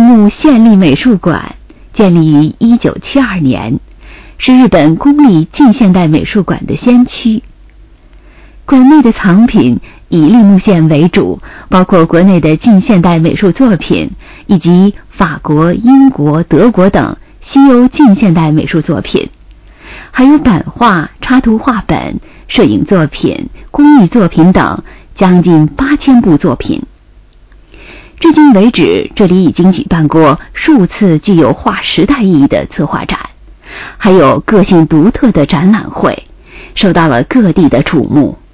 木县立美术馆建立于1972年，是日本公立近现代美术馆的先驱。馆内的藏品以立木县为主，包括国内的近现代美术作品，以及法国、英国、德国等西欧近现代美术作品，还有版画、插图画本、摄影作品、工艺作品等将近8000部作品。至今为止，这里已经举办过数次具有划时代意义的策划展，还有个性独特的展览会，受到了各地的瞩目。